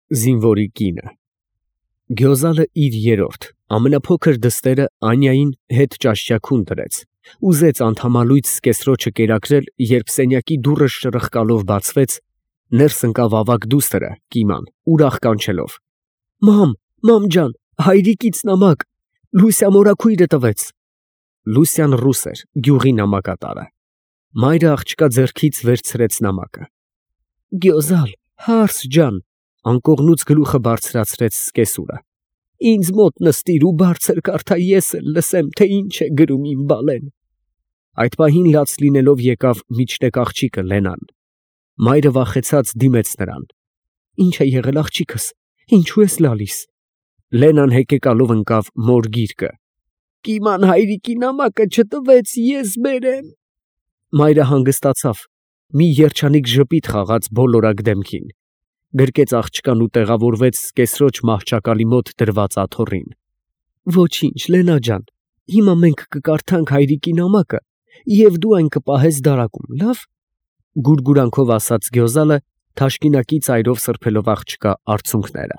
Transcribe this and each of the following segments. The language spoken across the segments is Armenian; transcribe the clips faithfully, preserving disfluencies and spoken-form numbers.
Զինվորի կինը։ Գյոզալը իր երրորդ, ամենափոքր դստերը Անյային հետ ճաշճաքուն դրեց, ուզեց անդամալույծ սկեսրոջը կերակրել, երբ սենյակի դուռը շրխկալով բացվեց, ներս ընկավ ավագ դուստրը Կիման, ուրախ կանչելով. «Մամ, մամ ջան, հայրիկից նամակ, Լուսյա մորաքույրը տվեց»։ Լուսյան ռուս էր, գյուղի նամակատարը։ Մայրը աղջկա ձեռքից վերցրեց նամակը։ «Գյոզալ, հարս ջան», անկողնուց գլուխը բարձրացրեց սկեսուրը, «ինձ մոտ նստիր ու բարձր կարդա, ես էլ լսեմ, թե ինչ է գրում իմ բալեն»։ Այդ պահին լաց լինելով եկավ միջտեկ աղջիկը Լենան։ Մայրը վախեցած դիմեց նրան. «Ինչ է եղել աղջիկս, ինչու ես լալիս»։ Լենան հեկեկալով ընկավ մոր գիրկը։ «Կիման հայրիկի նամակը չտվեց, ես բերեմ»։ Մայրը հանգստացավ, մի երջանիկ ժպիտ խաղաց բոլորակ դեմքին, գրկեց աղջկան ու տեղավորվեց սկեսրոջ մահճակալի մոտ դրված աթոռին։ «Ոչինչ, Լենա ջան, հիմա մենք կկարդանք հայրիկի նամակը, և դու այն կպահես դարակում, լավ»։ Գուրգուրանքով ասաց Գյոզալը, թաշկինակի ծայրով սրբելով աղջկա արցունքները։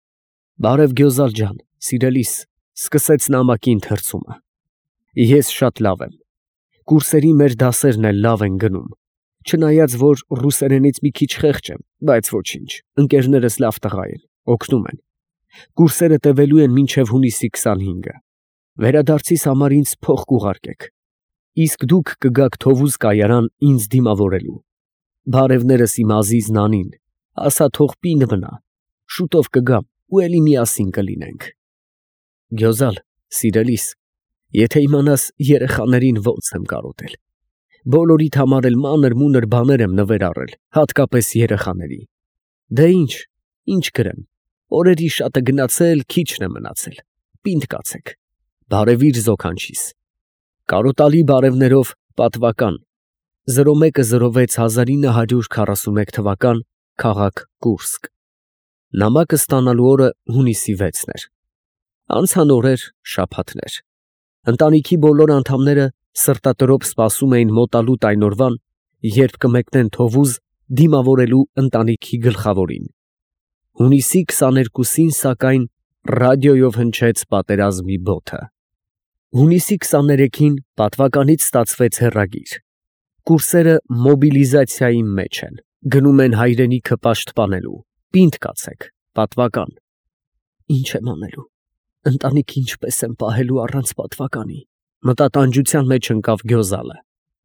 «Բարև Գյոզալ ջան, սիրելիս», սկսեց նամակի ընթերցումը։ «Ես շատ լավ եմ։ Կուրսերի մեր դասերն էլ լավ են գնում, չնայած որ ռուսերենից մի քիչ խեղճ եմ, բայց ոչինչ, ընկերներս լավ տղա են, օգնում են։ Կուրսերը տևելու են մինչև հունիսի քսանհինգը։ Վերադարձիս համար ինձ փող կուղարկեք, իսկ դուք կգաք Թովուզ կայարան ինձ դիմավորելու։ Բարևներս իմ ազիզ Նանին, ասա թող պինդ մնա, շուտով կգամ ու էլի միասին կլինենք։ Գյոզալ, սիրելիս, եթե իմանաս երեխաներին ոնց եմ կարոտել։ Բոլորիդ համար էլ մանր-մունր բաներ եմ նվեր առել, հատկապես երեխաների։ Դե ինչ, ինչ գրեմ, օրերի շատը գնացել, քիչն է մնացել, պինդ կացեք, բարևիր զոքանչիս։ Կարոտալի բարևներով պատվական զրո մեկը զրո վեց հազար ինը հարյուր քառասունմեկ թվական քաղաք Կուրսկ։ Նամակը ստանալու օրը հունիսի վեցն էր։ Անցան օրեր, շաբաթներ։ Ընտանիքի բոլոր անդամները սրտատրոփ սպասում էին մոտալուտ այն օրվան, երբ կմեկնեն Թովուզ դիմավորելու ընտանիքի գլխավորին։ Հունիսի քսաներկուսին, սակայն, ռադիոյով հնչեց պատերազմի բոթը։ Հունիսի քսաներեքին պատվականից ստացվեց հեռագիր։ Կուրսերը մոբիլիզացիայի մեջ են, գնում են հայրենիքը պաշտպանելու, պինդ կացեք, պատվական։ Ինչ եմ անելու, ընտանիքը ինչպես եմ պահելու առանց պատվականի, մտատանջության մեջ ընկավ Գյոզալը։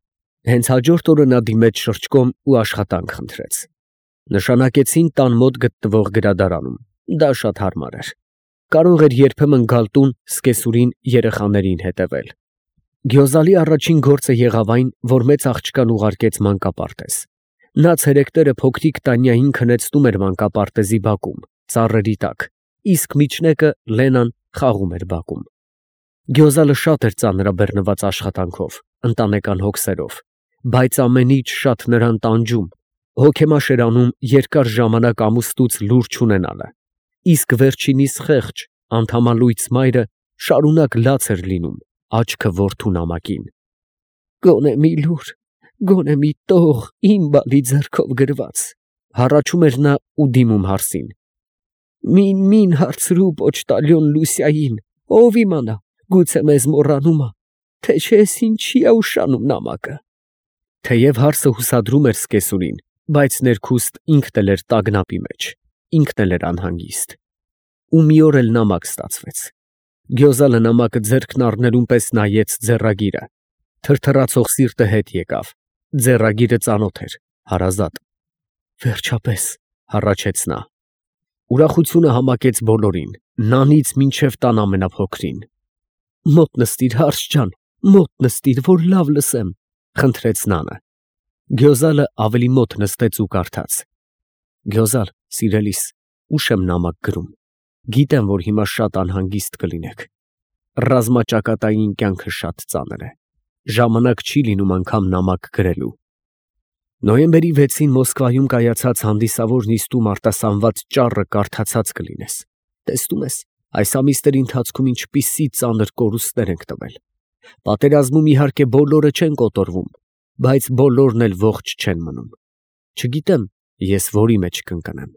Հենց հաջորդ օրը նա դիմեց շրջկոմ ու աշխատանք խնդրեց։ Նշանակեցին տան մոտ գտնվող գրադարանում, դա շատ հարմար էր։ Կարող էր երբեմն գալ տուն սկեսուրին երեխաներին հետևել։ Գյոզալի առաջին գործը եղավ այն, որ մեծ աղջկան ուղարկեց մանկապարտեզ։ Նա ցերեկտերը փոքրիկ Տանյային քնեցնում էր մանկապարտեզի բակում, ծառերի տակ, իսկ միջնեկը Լենան խաղում էր բակում։ Գյոզալը շատ էր ծանրաբեռնված աշխատանքով, ընտանեկան հոգսերով, բայց ամենից շատ նրան տանջում, հոգեմաշ էր անում երկար ժամանակ ամուսնուց լուր չունենալը, իսկ վերջինիս խեղճ, անդամալույծ մայրը շարունակ լաց էր լինում աչքը որդու նամակին։ Գոնե մի լուր, գոնե մի տող իմ բալի ձեռքով գրված, հառաչում էր նա ու դիմում հարսին։ Մին մին հարցրու պոչտալյոն Լուսյային, ով իմանա, գուցե մեզ մոռանում ա, թե չես ինչի ա ուշանում նամակը։ Թեև հարսը հուսադրում էր սկեսուրին, բայց ներքուստ ինքն էլ էր տագնապի մեջ, ինքն էլ էր անհանգիստ։ Ու մի օր էլ նամակ ստացվեց։ Գյոզալը նամակը ձեռքն առնելուն պես նայեց ձեռագիրը, թրթռացող սիրտը հետ եկավ, ձեռագիրը ծանոթ էր, հարազատ։ Վերջապես, հառաչեց նա։ Ուրախությունը համակեց բոլորին, Նանից մինչև տան ամենափոքրին։ Մոտ նստիր, հարս ջան, մոտ նստիր, որ լավ լսեմ, խնդրեց Նանը։ Գյոզալը ավելի մոտ նստեց ու կարդաց. Գյոզալ, սիրելիս, ուշ եմ նամակ գրում, գիտեմ, որ հիմա շատ անհանգիստ կլինեք։ Ռազմաճակատային կյանքը շատ ծանր է, ժամանակ չի լինում անգամ նամակ գրելու։ Նոյեմբերի վեցին Մոսկվայում կայացած հանդիսավոր նիստում արտասանված ճառը կարդացած կլինես։ Տեսնում ես, այս ամիսների ընթացքում ինչպիսի ծանր կորուստներ ենք տվել։ Պատերազմում իհարկե բոլորը չեն կոտորվում, բայց բոլորն էլ ողջ չեն մնում։ Չգիտեմ, ես որի մեջ կընկնեմ։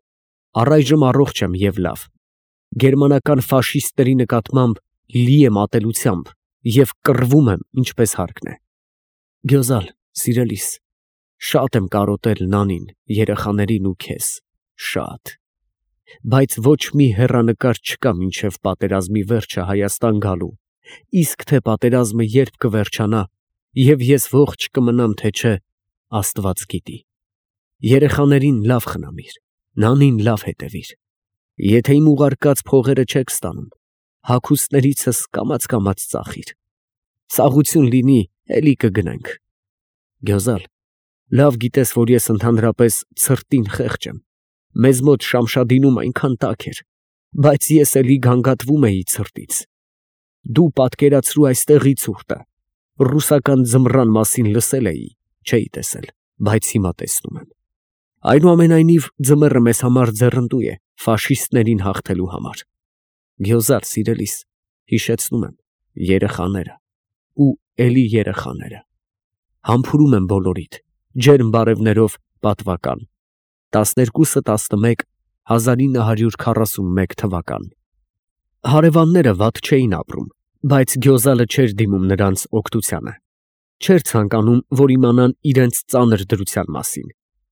Առայժմ առողջ եմ և լավ։ Գերմանական ֆաշիստների նկատմամբ լի եմ ատելությամբ և կռվում եմ, ինչպես հարկն է։ Գյոզալ, սիրելիս, շատ եմ կարոտել Նանին, երեխաներին ու քեզ, շատ, բայց ոչ մի հեռանկար չկա մինչև պատերազմի վերջը Հայաստան գալու, իսկ թե պատերազմը երբ կվերջանա և ես ողջ կմնամ, թե չէ, Աստված գիտի։ Երեխաներին լավ խնամիր, Նանին լավ հետևիր։ Եթե իմ ուղարկած փողերը չեք ստանում, հագուստներիցս կամաց֊կամաց ծախիր։ Սաղություն լինի, էլի կգնանք։ Գյոզալ, լավ գիտես, որ ես ընդհանրապես ցրտին խեղճ եմ, մեզ մոտ Շամշադինում այնքան տաք էր, բայց ես էլի գանգատվում էի ցրտից։ Դու պատկերացրու այստեղի ցուրտը, ռուսական ձմռան մասին լսել էի, չէի տեսել, բայց հիմա տեսնում եմ։ Այնուամենայնիվ, ձմեռը մեզ համար ձեռնտու է ֆաշիստներին հաղթելու համար։ Գյոզալ, սիրելիս, հիշեցնում եմ, երեխաները ու էլի երեխաները։ Համբուրում եմ բոլորիդ, ջերմ բարևներով, պատվական, տասներկուսը տասնմեկ հազար ինը հարյուր քառասունմեկ թվական։ Հարևանները վատ չէին ապրում, բայց Գյոզալը չէր դիմում նրանց օգնությանը, չէր ցանկանում, որ իմանան իրենց ծանր դրության մասին։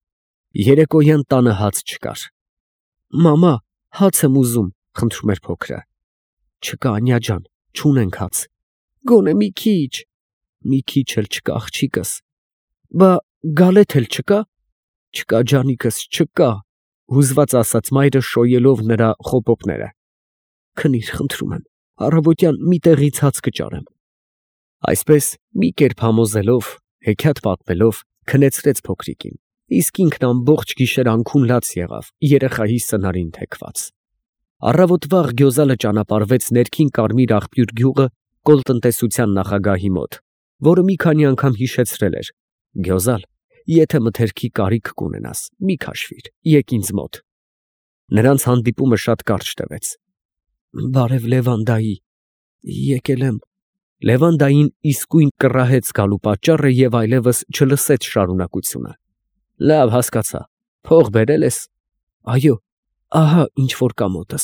Երեկոյան տանը հաց չկար։ Մամա, հաց եմ ուզում, խնդրում էր փոքրը։ Չկա, Անյա ջան, չունենք հաց։ Գոնե մի քիչ։ Մի քիչ էլ չկա, աղջիկս։ Բա գալեթ էլ չկա։ Չկա, ջանիկս, չկա, հուզված ասաց մայրը, շոյելով նրա խոպոպները։ Քնիր, խնդրում եմ, առավոտյան մի տեղից հաց կճարեմ։ Այսպես մի կերպ համոզելով, հեքիաթ պատմելով, քնեցրեց փոքրիկին, իսկ ինքն ամբողջ գիշեր անքուն լաց եղավ, երեխայի սնարին թեքված։ Առավոտ վաղ Գյոզալը ճանապարհվեց ներքին Կարմիր աղբյուր գյուղը կոլտնտեսության նախագահի մոտ, որը մի քանի անգամ հիշեցրել էր. Գյոզալ, եթե մթերքի կարիք կունենաս, մի քաշվիր, եկ ինձ մոտ։ Նրանց հանդիպումը շատ կարճ տևեց։ Բարև Լևան դայի, եկել եմ։ Լևան դային իսկույն կռահեց գալու պատճառը և այլևս չլսեց շարունակությունը։ Լավ, հասկացա, փող բերել ես։ Այո, ահա ինչ որ կա մոտս։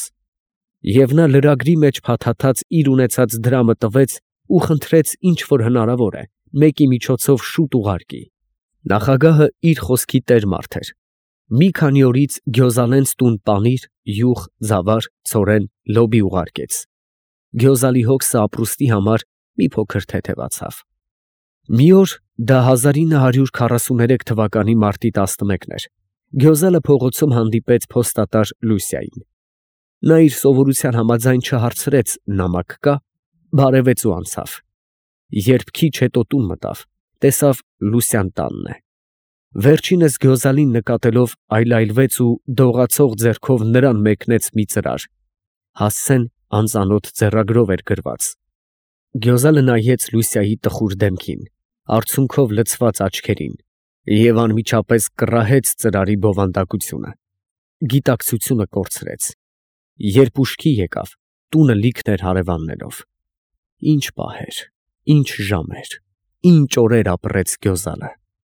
Եվ նա լրագրի մեջ փաթաթած իր ունեցած դրամը տվեց ու խնդրեց, ինչ որ հնարավոր է, մեկի միջոցով շուտ ուղարկի։ Նախագահը իր խոսքի տեր մարդ էր։ Մի քանի օրից Գյոզալենց տուն պանիր, յուղ, ձավար, ցորեն, լոբի ուղարկեց։ Գյոզալի հոգսը ապրուստի համար մի փոքր թեթևացավ։ Մի օր, դա հազար ինը հարյուր քառասուներեք թվականի մարտի տասնմեկն էր, Գյոզալը փողոցում հանդիպեց փոստատար Լուսիային։ Նա իր սովորության համաձայն չհարցրեց նամակ կա, բարևեց ու անցավ։ Երբ քիչ հետո տուն մտավ, տեսավ Լուսյան տանն է։ Վերջինս Գյոզալին նկատելով այլայլվեց ու դողացող ձեռքով նրան մեկնեց մի ծրար։ Հասցեն անծանոթ ձեռագրով էր գրված։ Գյոզալը նայեց Լուսիայի տխուր դեմքին, արցունքով լցված աչքերին և անմիջապես կռահեց ծրարի բովանդակությունը։ Գիտակցությունը կորցրեց։ Երբ ուշքի եկավ, տունը լիքն էր հարևաններով։ Ինչ պահեր, ինչ ժամեր, ինչ օրեր ապրեց Գյոզալը։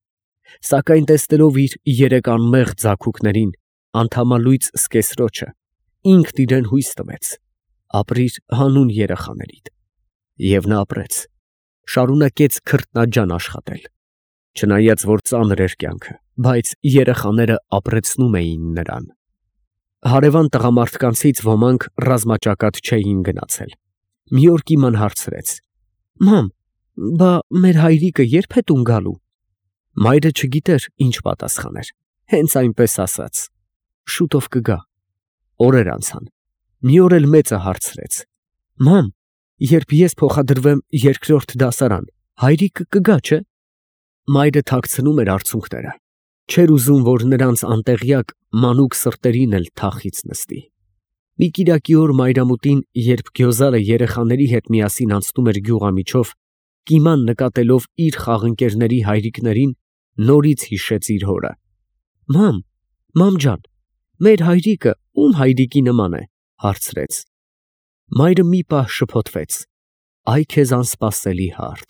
Սակայն տեսնելով իր երեք անմեղ ձագուկներին, անդամալույծ սկեսրոջը, ինքն իրեն հույս տվեց. ապրիր հանուն երեխաներիդ։ Եվ նա ապրեց, շարունակեց քրտնաջան աշխատել։ Չնայած որ ծանր էր կյանքը, բայց երեխաները ապրեցնում էին նրան։ Հարևան տղամարդկանցից ոմանք ռազմաճակատ չէին գնացել։ Մի օր կիման հարցրեց. Մամ, բա մեր հայրիկը ե՞րբ է տուն գալու։ Մայրը չգիտեր ինչ պատասխաներ, հենց այնպես ասաց. շուտով կգա։ Օրեր անցան։ Մի օր էլ մեծը հարցրեց. Մամ, երբ ես փոխադրվեմ երկրորդ դասարան, հայրիկը կգա, չէ։ Մայրը թաքցնում էր արցունքները, չէր ուզում, որ նրանց անտեղյակ մանուկ սրտերին էլ թախից նստի։ Մի կիրակի օր մայրամուտին, երբ Գյոզալը երեխաների հետ միասին անցնում էր գյուղամիջով, կիման նկատելով իր խաղընկերների հայրիկներին, նորից հիշեց իր հորը։ Մամ, մամ ջան, մեր հայրիկը ում հայրիկի նման է, հարցրեց։ Մայրը մի պահ շփոթվեց. այ քեզ անսպասելի հարց։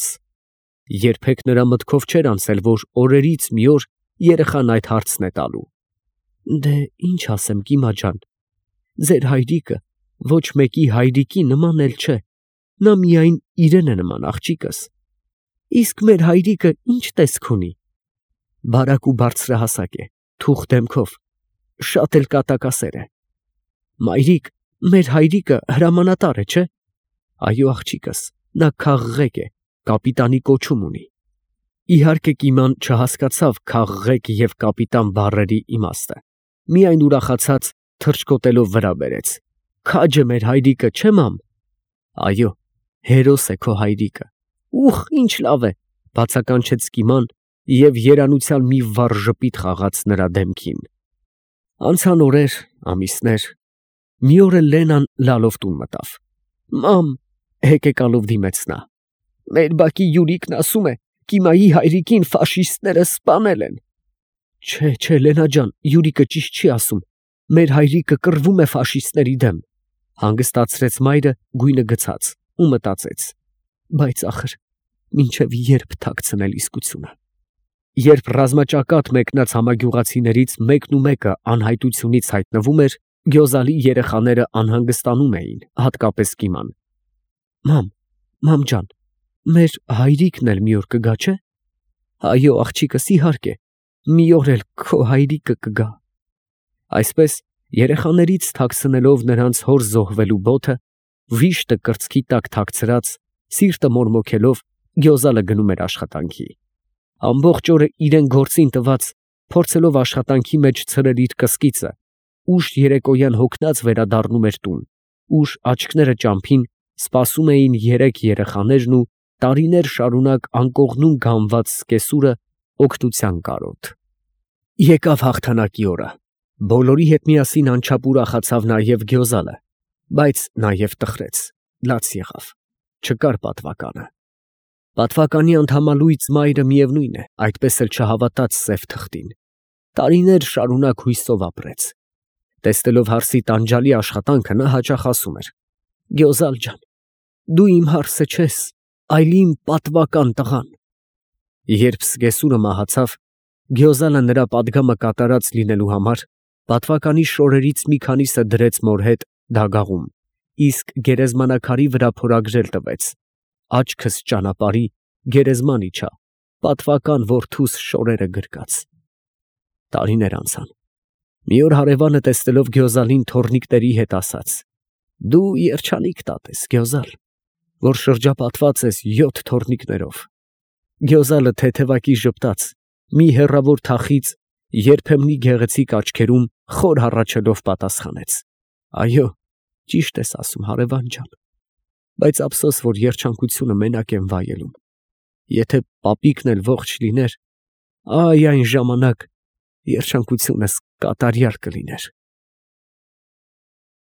Երբեք նրա մտքով չէր անցել, որ օրերից մի օր երեխան այդ հարցն է տալու։ Դե ինչ ասեմ, Կիմա ջան, ձեր հայրիկը ոչ մեկի հայրիկի նման էլ չէ, նա միայն իրեն է նման, աղջիկս։ Իսկ մեր հայրիկը ինչ տեսք ունի։ Բարակ ու բարձրահասակ է, թուխ դեմքով, շատ էլ կատակասեր է։ Մայրիկ, մեր հայրիկը հրամանատար է, չէ։ Այո, աղջիկս, նա քաղղեկ է, կապիտանի կոչում ունի։ Իհարկե Կիման չհասկացավ քաղղեկ և կապիտան բառերի իմաստը, միայն ուրախացած թռչկոտելով վրա բերեց։ Քաջ է մեր հայրիկը, չէ մամ։ Այո, հերոս է քո հայրիկը։ Ուխ, ինչ լավ է, բացականչեց Կիման և երանության մի վառ ժպիտ խաղաց նրա դեմքին։ Անցան օրեր, ամիսներ, մի օր էլ Լենան լալով տուն մտավ։ Մամ, հեկեկալով դիմեց նա, մեր բակի Յուրիկն ասում է, Կիմայի հայրիկին ֆաշիստները սպանել են։ Չէ, չէ, Լենա ջան, Յուրիկը ճիշտ չի ասում, մեր հայրիկը կռվում է ֆաշիստների դեմ, հանգստացրեց մայրը գույնը գցած ու մտածեց, բայց ախր մինչև երբ թաքցնել իսկությունը։ Երբ ռազմաճակատ մեկնած համագյուղացիներից մեկն ու մեկը անհայտությունից հայտնվում էր, Գյոզալի երեխաները անհանգստանում էին, հատկապես Կիման։ Մամ, մամ ջան, մեր հայրիկն էլ մի օր կգա, չէ։ Այո, աղջիկս, իհարկե, մի օր էլ քո հայրիկը կգա։ Այսպես երեխաներից թաքցնելով նրանց հոր զոհվելու բոթը, վիշտը կրծքի տակ թաքցրած, սիրտը մորմոքելով, Գյոզալը գնում էր աշխատանքի։ Ամբողջ օրը իրեն գործին տված, փորձելով աշխատանքի մեջ ցրել իր կսկիծը, ուշ երեկոյան հոգնած վերադառնում էր տուն, ուշ աչքները ճամփին սպասում էին երեք երեխաներն ու տարիներ շարունակ անկողնում գանված սկեսուրը օգնության կարոտ։ Եկավ հաղթանակի օրը։ Բոլորի հետ միասին անչափ ուրախացավ նաև Գյոզալը, բայց նաև տխրեց, լաց եղավ, չկար պատվականը։ Պատվականի անդամալույծ մայրը միևնույն է, այդպես էլ չհավատաց սև թղթին։ Տարիներ շարունակ հույսով ապրեց։ Տեսնելով հարսի տանջալի աշխատանքը նա հաճախ ասում էր. Գյոզալ ջան, դու իմ հարսը չես, այլ իմ պատվական տղան։ Երբ սկեսուրը մահացավ, Գյոզալը նրա պատգամը կատարած լինելու համար պատվականի շորերից մի քանիսը դրեց մոր հետ դագաղում, իսկ գերեզմանակարի վրա փորագրել տվեց. Աչքս ճանապարհի, գերեզման իջա, պատվական որդուս շորերը գրկած։ Տարիներ անցան։ Մի օր հարևանը տեսնելով Գյոզալին թոռնիկների հետ ասաց. Դու երջանիկ տատ ես, Գյոզալ, որ շրջապատված ես յոթ թոռնիկներով։ Գյոզալը թեթևակի ժպտաց, մի հեռավոր թախից երբեմնի գեղեցիկ աչքերում խոր հառաչելով պատասխանեց. Այո, ճիշտ ես ասում, հարևան ջան, բայց ափսոս, որ երջանկությունը մենակ եմ վայելում։ Եթե պապիկն էլ ողջ լիներ, այ այն ժամանակ երջանկությունս կատարյալ կլիներ։